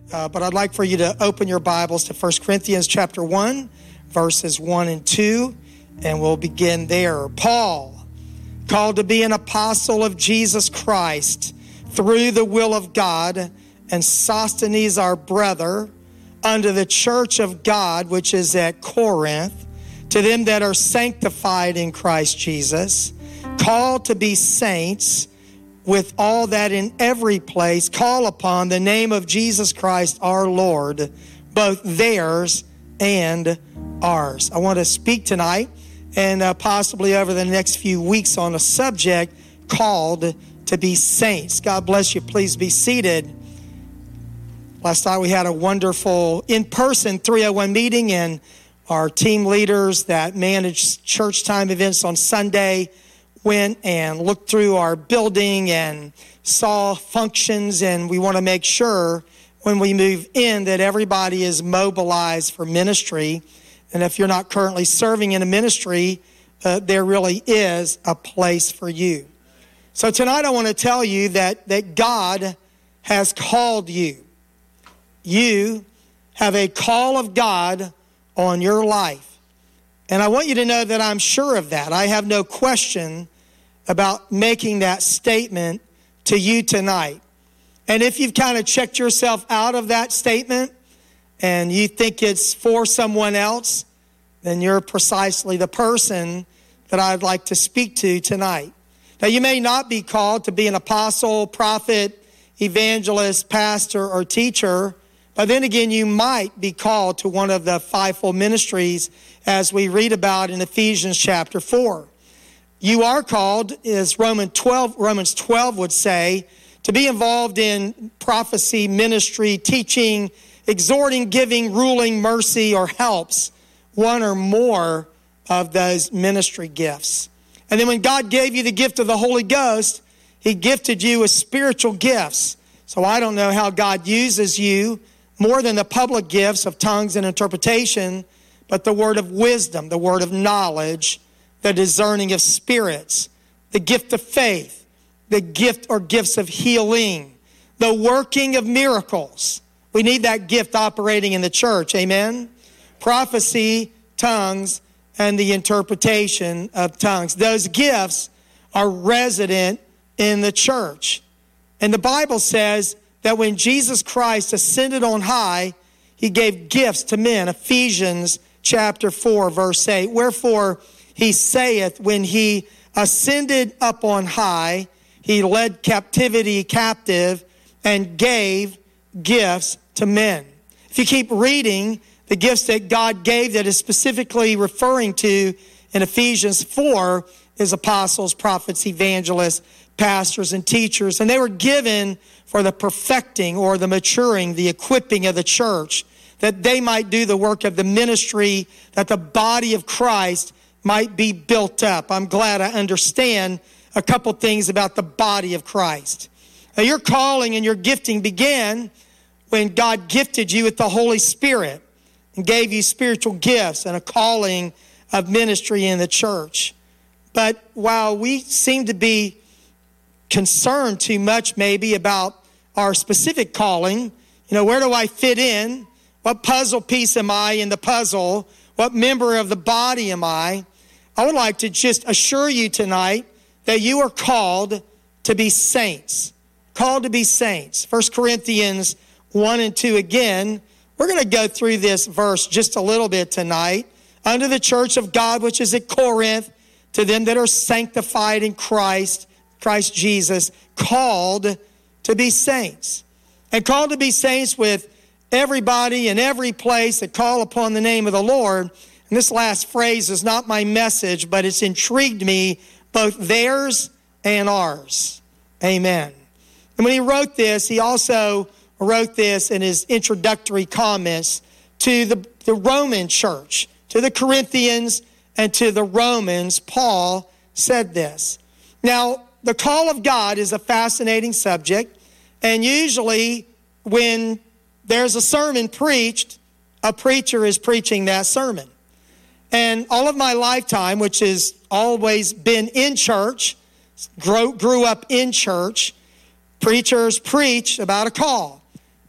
but I'd like for you to open your Bibles to 1 Corinthians chapter 1, verses 1 and 2, and we'll begin there. Paul, called to be an apostle of Jesus Christ through the will of God, and Sosthenes our brother, unto the church of God which is at Corinth, to them that are sanctified in Christ Jesus, called to be saints, with all that in every place call upon the name of Jesus Christ our Lord, both theirs and ours. I want to speak tonight and possibly over the next few weeks on a subject called to be saints. God bless you. Please be seated. Last night we had a wonderful in-person 301 meeting, and our team leaders that manage church time events on Sunday went and looked through our building and saw functions, and we want to make sure when we move in that everybody is mobilized for ministry. And if you're not currently serving in a ministry, there really is a place for you. So tonight I want to tell you that God has called you. You have a call of God on your life. And I want you to know that I'm sure of that. I have no question about making that statement to you tonight. And if you've kind of checked yourself out of that statement and you think it's for someone else, then you're precisely the person that I'd like to speak to tonight. Now, you may not be called to be an apostle, prophet, evangelist, pastor, or teacher, but then again, you might be called to one of the fivefold ministries as we read about in Ephesians chapter 4. You are called, as Romans 12 would say, to be involved in prophecy, ministry, teaching, exhorting, giving, ruling, mercy, or helps, one or more of those ministry gifts. And then when God gave you the gift of the Holy Ghost, He gifted you with spiritual gifts. So I don't know how God uses you more than the public gifts of tongues and interpretation, but the word of wisdom, the word of knowledge, the discerning of spirits, the gift of faith, the gift or gifts of healing, the working of miracles. We need that gift operating in the church, amen? Prophecy, tongues, and the interpretation of tongues. Those gifts are resident in the church. And the Bible says that when Jesus Christ ascended on high, He gave gifts to men. Ephesians chapter 4, verse 8. Wherefore He saith, when He ascended up on high, He led captivity captive and gave gifts to men. If you keep reading, the gifts that God gave that is specifically referring to in Ephesians 4 is apostles, prophets, evangelists, pastors, and teachers. And they were given for the perfecting or the maturing, the equipping of the church, that they might do the work of the ministry, that the body of Christ might be built up. I'm glad I understand a couple things about the body of Christ. Now, your calling and your gifting began when God gifted you with the Holy Spirit and gave you spiritual gifts and a calling of ministry in the church. But while we seem to be concerned too much maybe about our specific calling, where do I fit in? What puzzle piece am I in the puzzle? What member of the body am I? I would like to just assure you tonight that you are called to be saints. Called to be saints. 1 Corinthians 1 and 2 again. We're going to go through this verse just a little bit tonight. Unto the church of God which is at Corinth, to them that are sanctified in Christ Jesus, called to be saints. And called to be saints with everybody in every place that call upon the name of the Lord. And this last phrase is not my message, but it's intrigued me, both theirs and ours. Amen. And when he wrote this, he also wrote this in his introductory comments to the Roman church, to the Corinthians and to the Romans. Paul said this. Now, the call of God is a fascinating subject, and usually when there's a sermon preached, a preacher is preaching that sermon. And all of my lifetime, which has always been in church, grew up in church, preachers preach about a call.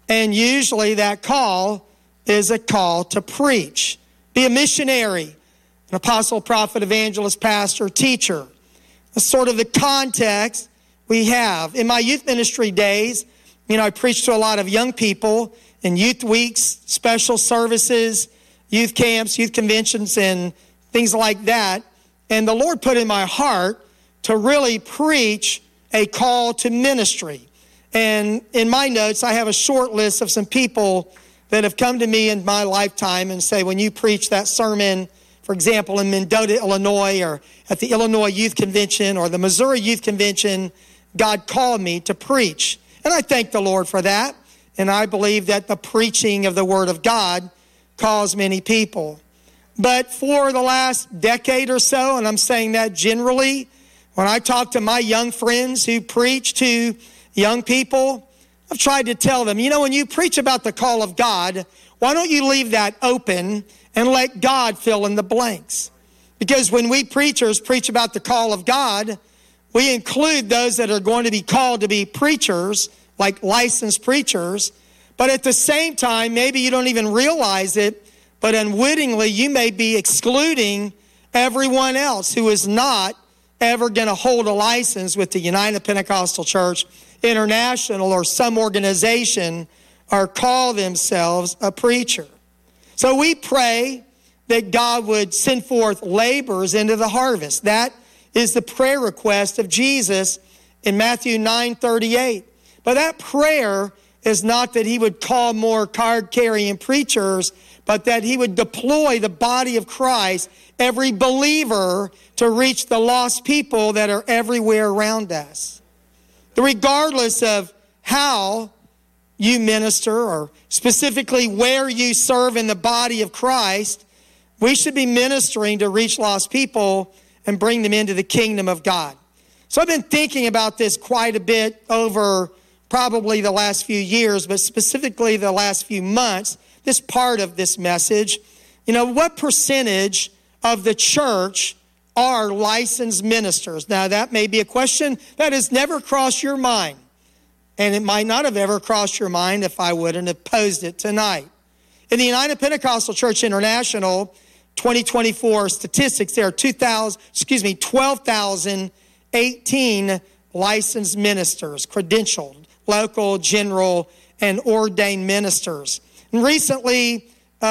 And usually that call is a call to preach. Be a missionary, an apostle, prophet, evangelist, pastor, teacher. That's sort of the context we have. In my youth ministry days, I preached to a lot of young people in youth weeks, special services, youth camps, youth conventions, and things like that. And the Lord put in my heart to really preach a call to ministry. And in my notes, I have a short list of some people that have come to me in my lifetime and say, when you preach that sermon, for example, in Mendota, Illinois, or at the Illinois Youth Convention or the Missouri Youth Convention, God called me to preach. And I thank the Lord for that. And I believe that the preaching of the Word of God calls many people. But for the last decade or so, and I'm saying that generally, when I talk to my young friends who preach to young people, I've tried to tell them, when you preach about the call of God, why don't you leave that open and let God fill in the blanks? Because when we preachers preach about the call of God, we include those that are going to be called to be preachers, like licensed preachers. But at the same time, maybe you don't even realize it, but unwittingly you may be excluding everyone else who is not ever going to hold a license with the United Pentecostal Church International or some organization or call themselves a preacher. So we pray that God would send forth laborers into the harvest. That is the prayer request of Jesus in Matthew 9:38. But that prayer is not that he would call more card-carrying preachers, but that he would deploy the body of Christ, every believer, to reach the lost people that are everywhere around us. Regardless of how you minister or specifically where you serve in the body of Christ, we should be ministering to reach lost people and bring them into the kingdom of God. So I've been thinking about this quite a bit over probably the last few years, but specifically the last few months, this part of this message. What percentage of the church are licensed ministers? Now, that may be a question that has never crossed your mind. And it might not have ever crossed your mind if I wouldn't have posed it tonight. In the United Pentecostal Church International 2024 statistics, there are 12,018 licensed ministers, credentialed, local, general, and ordained ministers. And recently,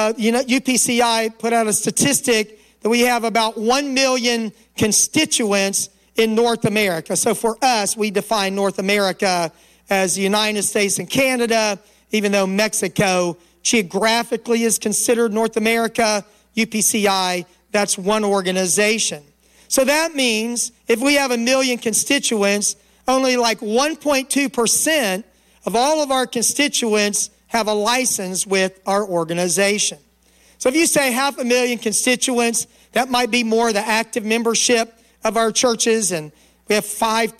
UPCI put out a statistic that we have about 1 million constituents in North America. So for us, we define North America as the United States and Canada, even though Mexico geographically is considered North America. UPCI, that's one organization. So that means if we have 1 million constituents, only like 1.2% of all of our constituents have a license with our organization. So if you say 500,000 constituents, that might be more the active membership of our churches. And we have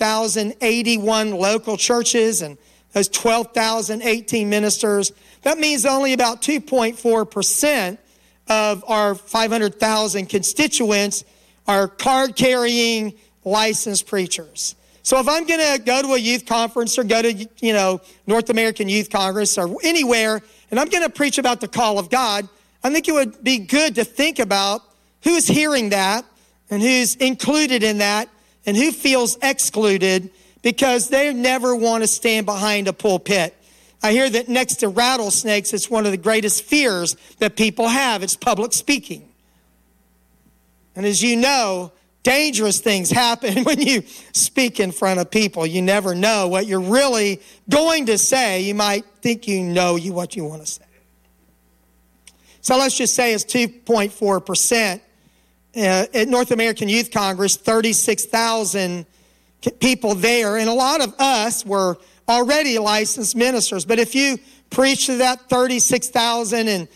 5,081 local churches and those 12,018 ministers. That means only about 2.4% of our 500,000 constituents are card-carrying licensed preachers. So if I'm going to go to a youth conference or go to, North American Youth Congress or anywhere, and I'm going to preach about the call of God, I think it would be good to think about who's hearing that and who's included in that and who feels excluded because they never want to stand behind a pulpit. I hear that next to rattlesnakes, it's one of the greatest fears that people have. It's public speaking. And as you know, dangerous things happen when you speak in front of people. You never know what you're really going to say. You might think you know what you want to say. So let's just say it's 2.4%. At North American Youth Congress, 36,000 people there. And a lot of us were already licensed ministers. But if you preach to that 36,000 and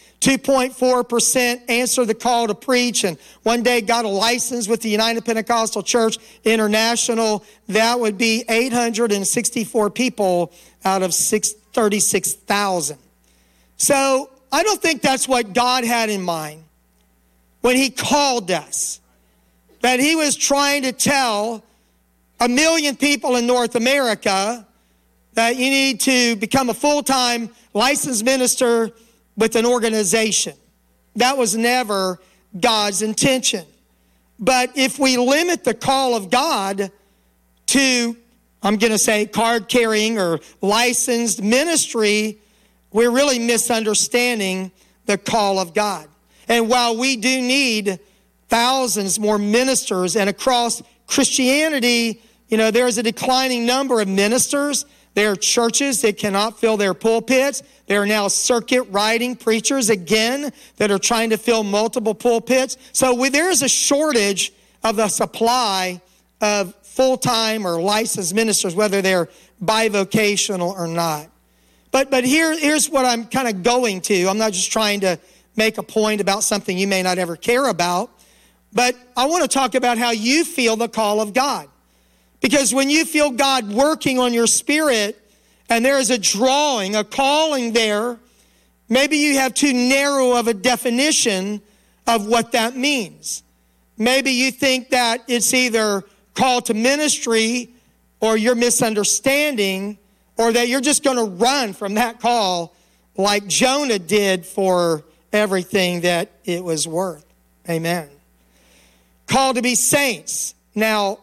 2.4% answer the call to preach and one day got a license with the United Pentecostal Church International, that would be 864 people out of 36,000. So I don't think that's what God had in mind when he called us, that he was trying to tell 1 million people in North America that you need to become a full-time licensed minister with an organization. That was never God's intention. But if we limit the call of God to, I'm going to say, card-carrying or licensed ministry, we're really misunderstanding the call of God. And while we do need thousands more ministers, and across Christianity, there's a declining number of ministers. There are churches that cannot fill their pulpits. There are now circuit riding preachers, again, that are trying to fill multiple pulpits. So there is a shortage of the supply of full-time or licensed ministers, whether they're bivocational or not. But here's what I'm kind of going to. I'm not just trying to make a point about something you may not ever care about, but I want to talk about how you feel the call of God. Because when you feel God working on your spirit and there is a drawing, a calling there, maybe you have too narrow of a definition of what that means. Maybe you think that it's either call to ministry or you're misunderstanding, or that you're just going to run from that call like Jonah did for everything that it was worth. Amen. Called to be saints. Now,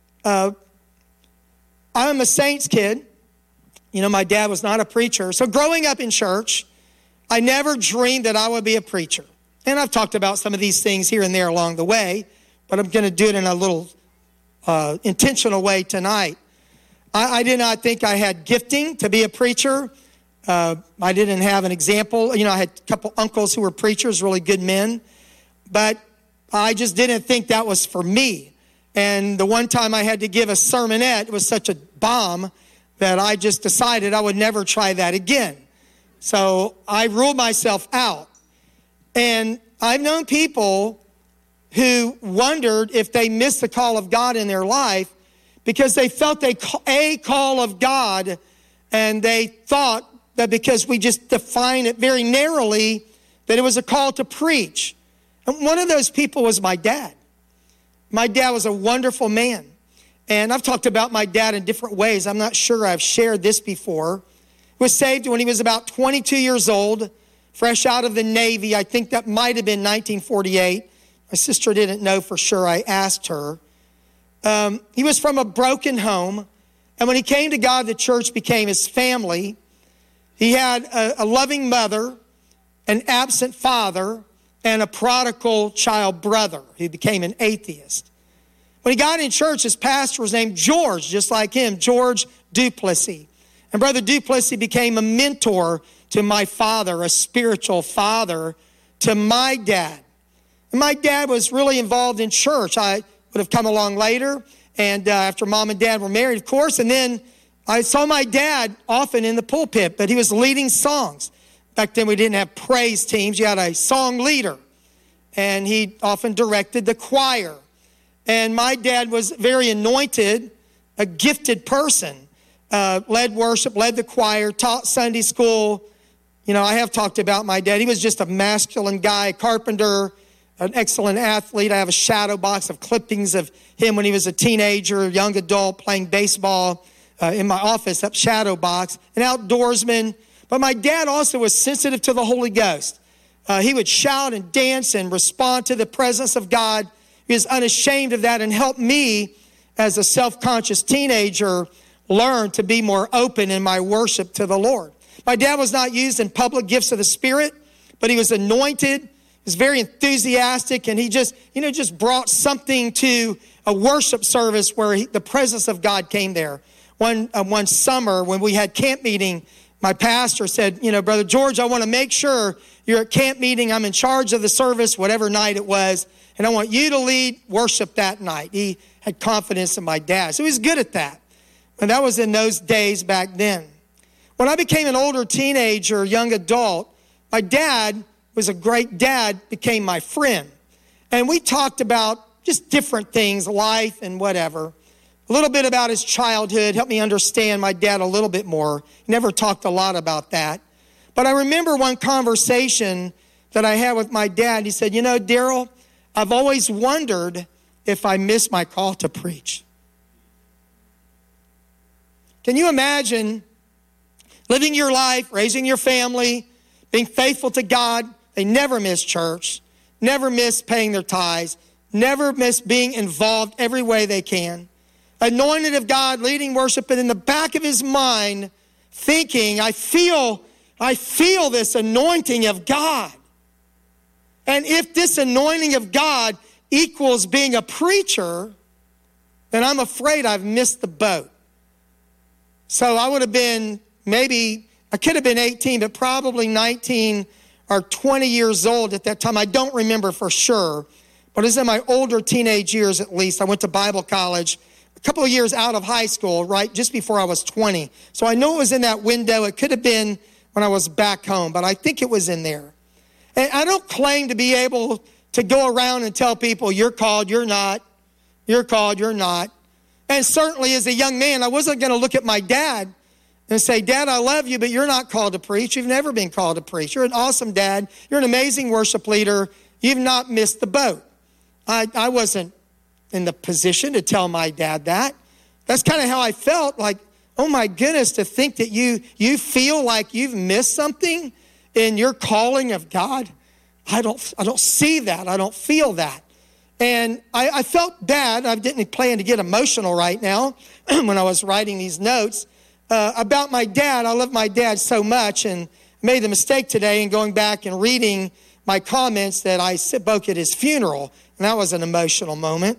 I'm a saints kid. My dad was not a preacher. So growing up in church, I never dreamed that I would be a preacher. And I've talked about some of these things here and there along the way, but I'm going to do it in a little intentional way tonight. I did not think I had gifting to be a preacher. I didn't have an example. I had a couple uncles who were preachers, really good men. But I just didn't think that was for me. And the one time I had to give a sermonette, it was such a bomb that I just decided I would never try that again. So I ruled myself out. And I've known people who wondered if they missed the call of God in their life because they felt a call of God, and they thought that because we just define it very narrowly, that it was a call to preach. And one of those people was my dad. My dad was a wonderful man. And I've talked about my dad in different ways. I'm not sure I've shared this before. He was saved when he was about 22 years old, fresh out of the Navy. I think that might have been 1948. My sister didn't know for sure. I asked her. He was from a broken home. And when he came to God, the church became his family. He had a loving mother, an absent father, and a prodigal child brother who became an atheist. When he got in church, his pastor was named George, just like him, George Duplessis. And Brother Duplessis became a mentor to my father, a spiritual father to my dad. And my dad was really involved in church. I would have come along later, and after mom and dad were married, of course, and then I saw my dad often in the pulpit, but he was leading songs. Back then we didn't have praise teams. You had a song leader, and he often directed the choir. And my dad was very anointed, a gifted person, led worship, led the choir, taught Sunday school. I have talked about my dad. He was just a masculine guy, a carpenter, an excellent athlete. I have a shadow box of clippings of him when he was a teenager, young adult, playing baseball in my office, that shadow box, an outdoorsman. But my dad also was sensitive to the Holy Ghost. He would shout and dance and respond to the presence of God. He was unashamed of that and helped me as a self-conscious teenager learn to be more open in my worship to the Lord. My dad was not used in public gifts of the Spirit, but he was anointed. He was very enthusiastic, and he just brought something to a worship service where the presence of God came there. One summer when we had camp meeting, my pastor said, Brother George, I want to make sure you're at camp meeting. I'm in charge of the service, whatever night it was, and I want you to lead worship that night. He had confidence in my dad, so he was good at that. And that was in those days back then. When I became an older teenager, young adult, my dad was a great dad, became my friend. And we talked about just different things, life and whatever. A little bit about his childhood, helped me understand my dad a little bit more. He never talked a lot about that. But I remember one conversation that I had with my dad. He said, Daryl, I've always wondered if I missed my call to preach. Can you imagine living your life, raising your family, being faithful to God. They never miss church, never miss paying their tithes, never miss being involved every way they can. Anointed of God, leading worship, and in the back of his mind, thinking, I feel this anointing of God. And if this anointing of God equals being a preacher, then I'm afraid I've missed the boat. So I would have been I could have been 18, but probably 19 or 20 years old at that time. I don't remember for sure, but it was in my older teenage years at least. I went to Bible college a couple of years out of high school, right, just before I was 20. So I know it was in that window. It could have been when I was back home, but I think it was in there. And I don't claim to be able to go around and tell people, you're called, you're not. You're called, you're not. And certainly as a young man, I wasn't going to look at my dad and say, Dad, I love you, but you're not called to preach. You've never been called to preach. You're an awesome dad. You're an amazing worship leader. You've not missed the boat. I wasn't in the position to tell my dad that. That's kind of how I felt, like, oh my goodness, to think that you feel like you've missed something in your calling of God. I don't see that. I don't feel that. And I felt bad. I didn't plan to get emotional right now when I was writing these notes about my dad. I love my dad so much, and made the mistake today in going back and reading my comments that I spoke at his funeral, and that was an emotional moment.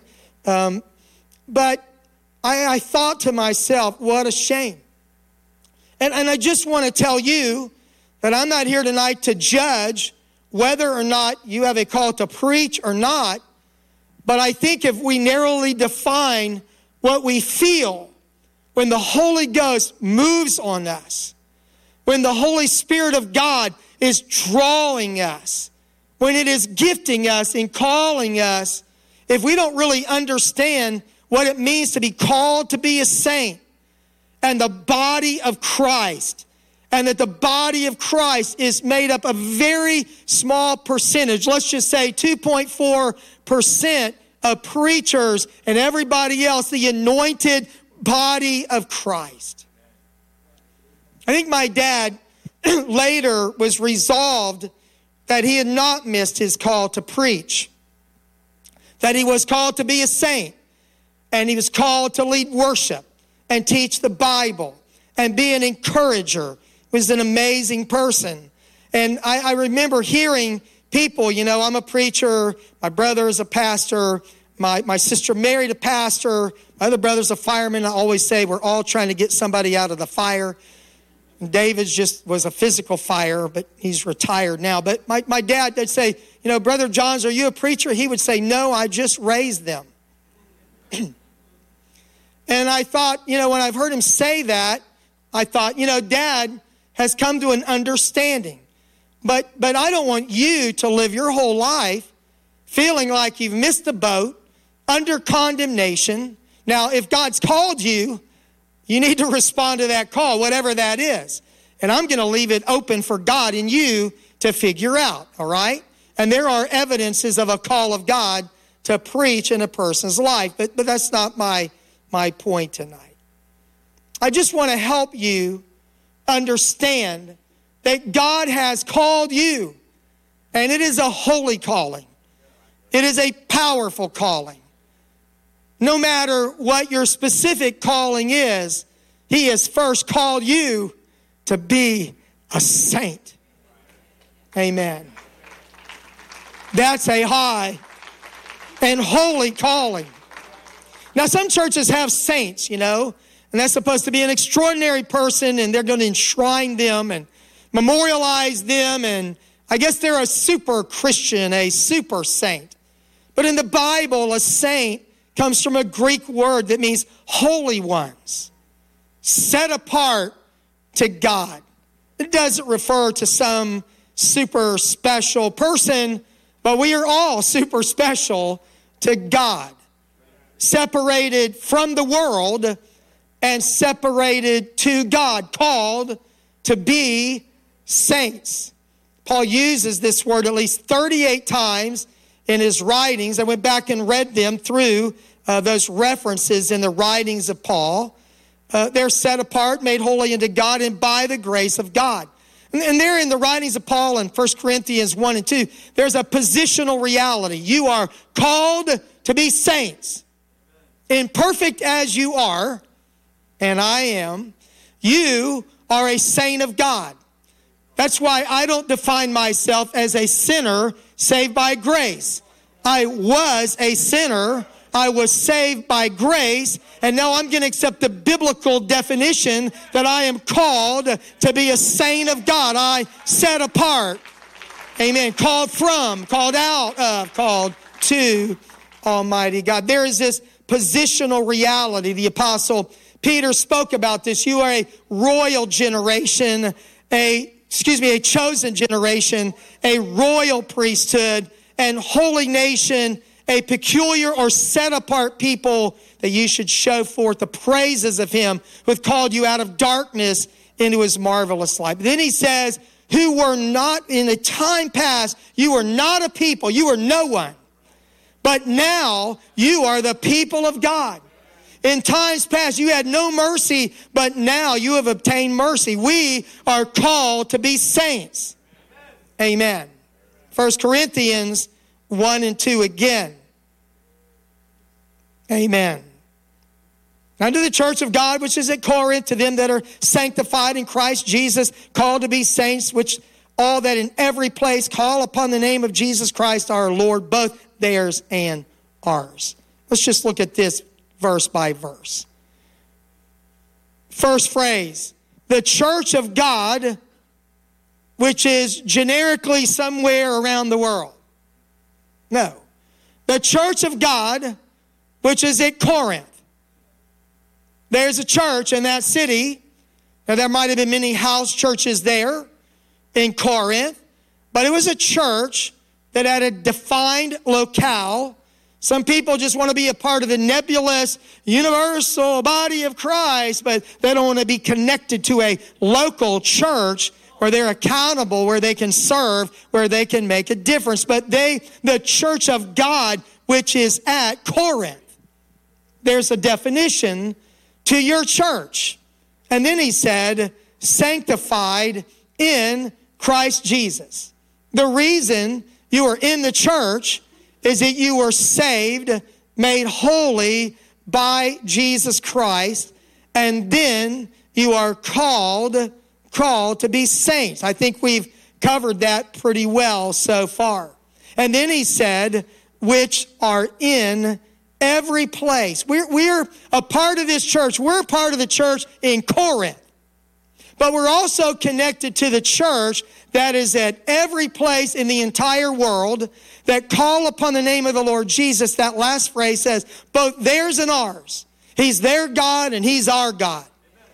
But I thought to myself, what a shame. And I just want to tell you that I'm not here tonight to judge whether or not you have a call to preach or not. But I think if we narrowly define what we feel when the Holy Ghost moves on us, when the Holy Spirit of God is drawing us, when it is gifting us and calling us, if we don't really understand what it means to be called to be a saint and the body of Christ, and that the body of Christ is made up of very small percentage, let's just say 2.4% of preachers and everybody else, the anointed body of Christ. I think my dad later was resolved that he had not missed his call to preach, that he was called to be a saint, and he was called to lead worship and teach the Bible and be an encourager. He was an amazing person. And I remember hearing people, I'm a preacher, my brother is a pastor, my sister married a pastor, my other brother's a fireman. I always say we're all trying to get somebody out of the fire. And David's just was a physical fire, but he's retired now. But my dad, they'd say, Brother Johns, are you a preacher? He would say, no, I just raised them. And I thought, when I've heard him say that, I thought, Dad has come to an understanding. But I don't want you to live your whole life feeling like you've missed the boat, under condemnation. Now, if God's called you, you need to respond to that call, whatever that is. And I'm going to leave it open for God and you to figure out, all right? And there are evidences of a call of God to preach in a person's life, but that's not my point tonight. I just want to help you understand that God has called you, and it is a holy calling. It is a powerful calling. No matter what your specific calling is, he has first called you to be a saint. Amen. That's a high and holy calling. Now, some churches have saints, and that's supposed to be an extraordinary person, and they're going to enshrine them and memorialize them, and I guess they're a super Christian, a super saint. But in the Bible, a saint comes from a Greek word that means holy ones, set apart to God. It doesn't refer to some super special person, but we are all super special to God. Separated from the world and separated to God, called to be saints. Paul uses this word at least 38 times in his writings. I went back and read them through those references in the writings of Paul. they're set apart, made holy unto God, and by the grace of God. And there in the writings of Paul in 1 Corinthians 1 and 2, there's a positional reality. You are called to be saints. Imperfect as you are, and I am, you are a saint of God. That's why I don't define myself as a sinner saved by grace. I was a sinner. I was saved by grace, and now I'm going to accept the biblical definition that I am called to be a saint of God. I set apart. Amen. Called from, called out of, called to Almighty God. There is this positional reality. The Apostle Peter spoke about this. You are a royal generation, a chosen generation, a royal priesthood, and holy nation, a peculiar or set-apart people, that you should show forth the praises of him who hath called you out of darkness into his marvelous light. But then he says, who were not in a time past, you were not a people, you were no one. But now you are the people of God. In times past, you had no mercy, but now you have obtained mercy. We are called to be saints. Amen. 1 Corinthians 1 and 2 again. Amen. Unto the church of God, which is at Corinth, to them that are sanctified in Christ Jesus, called to be saints, which all that in every place call upon the name of Jesus Christ our Lord, both theirs and ours. Let's just look at this verse by verse. First phrase, the church of God, which is generically somewhere around the world. No. The church of God, which is at Corinth. There's a church in that city. Now, there might have been many house churches there in Corinth, but it was a church that had a defined locale. Some people just want to be a part of the nebulous, universal body of Christ, but they don't want to be connected to a local church where they're accountable, where they can serve, where they can make a difference. But the church of God, which is at Corinth, there's a definition to your church. And then he said, sanctified in Christ Jesus. The reason you are in the church is that you were saved, made holy by Jesus Christ, and then you are called to be saints. I think we've covered that pretty well so far. And then he said, which are in every place. We're a part of this church. We're a part of the church in Corinth. But we're also connected to the church that is at every place in the entire world that call upon the name of the Lord Jesus. That last phrase says, both theirs and ours. He's their God and he's our God.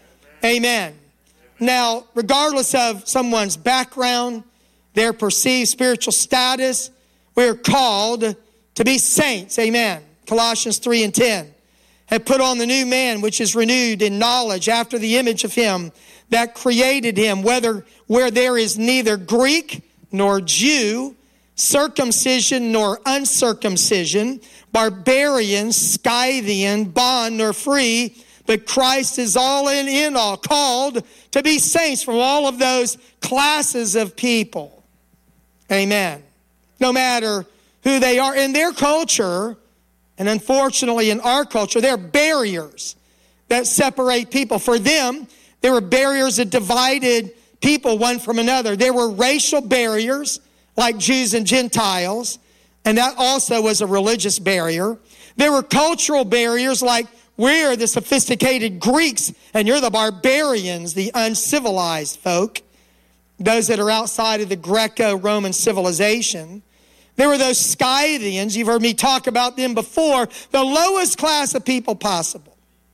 Amen. Now, regardless of someone's background, their perceived spiritual status, we're called to be saints. Amen. Colossians 3 and 10. Have put on the new man, which is renewed in knowledge after the image of him that created him, where there is neither Greek nor Jew, circumcision nor uncircumcision, barbarian, Scythian, bond nor free, but Christ is all in all, called to be saints from all of those classes of people. Amen. No matter who they are in their culture, and unfortunately in our culture, there are barriers that separate people. For them, there were barriers that divided people one from another. There were racial barriers like Jews and Gentiles, and that also was a religious barrier. There were cultural barriers like we're the sophisticated Greeks and you're the barbarians, the uncivilized folk, those that are outside of the Greco-Roman civilization. There were those Scythians, you've heard me talk about them before, the lowest class of people possible.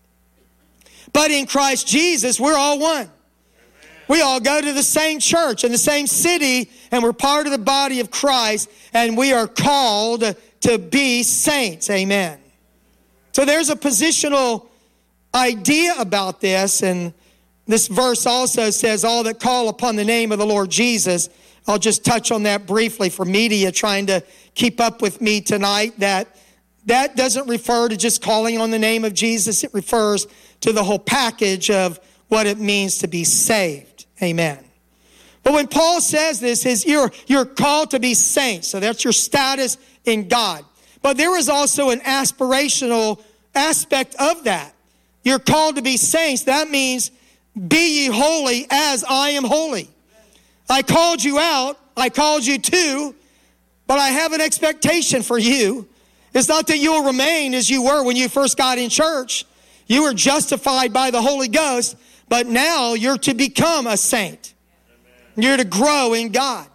But in Christ Jesus, we're all one. We all go to the same church in the same city, and we're part of the body of Christ, and we are called to be saints. Amen. So there's a positional idea about this, and this verse also says, all that call upon the name of the Lord Jesus. I'll just touch on that briefly for media trying to keep up with me tonight, that doesn't refer to just calling on the name of Jesus. It refers to the whole package of what it means to be saved. Amen. But when Paul says this, you're called to be saints. So that's your status in God. But there is also an aspirational aspect of that. You're called to be saints. That means be ye holy as I am holy. I called you out. I called you to, but I have an expectation for you. It's not that you'll remain as you were when you first got in church. You were justified by the Holy Ghost, but now you're to become a saint. You're to grow in God.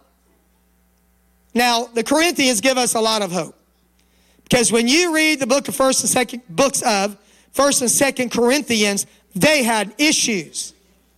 Now, the Corinthians give us a lot of hope. Because when you read the book of First and Second Corinthians, they had issues.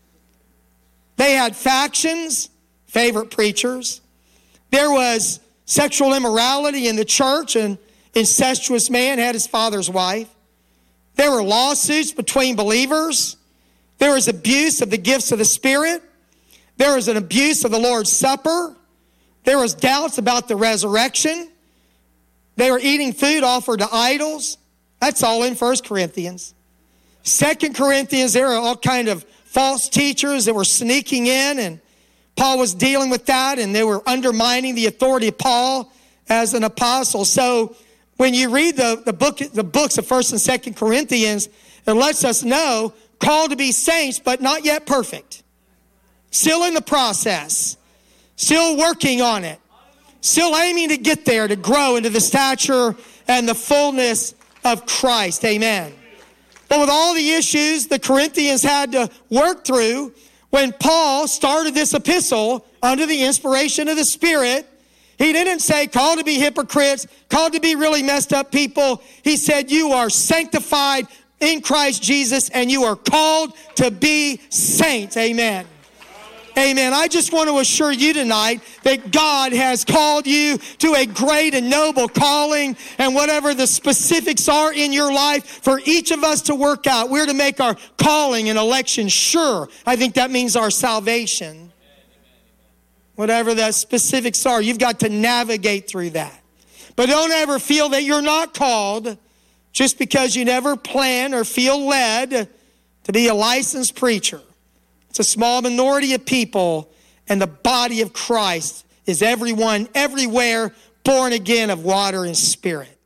They had factions, favorite preachers. There was sexual immorality in the church. An incestuous man had his father's wife. There were lawsuits between believers. There was abuse of the gifts of the Spirit. There was an abuse of the Lord's Supper. There was doubts about the resurrection. They were eating food offered to idols. That's all in 1 Corinthians. 2 Corinthians, there were all kind of false teachers that were sneaking in, and Paul was dealing with that, and they were undermining the authority of Paul as an apostle. So when you read the books of 1 and 2 Corinthians, it lets us know, called to be saints, but not yet perfect. Still in the process. Still working on it. Still aiming to get there, to grow into the stature and the fullness of Christ. Amen. But with all the issues the Corinthians had to work through, when Paul started this epistle under the inspiration of the Spirit, he didn't say called to be hypocrites, called to be really messed up people. He said you are sanctified in Christ Jesus and you are called to be saints. Amen. Amen. I just want to assure you tonight that God has called you to a great and noble calling, and whatever the specifics are in your life for each of us to work out, we're to make our calling and election sure. I think that means our salvation. Whatever the specifics are, you've got to navigate through that. But don't ever feel that you're not called just because you never plan or feel led to be a licensed preacher. It's a small minority of people, and the body of Christ is everyone, everywhere, born again of water and spirit.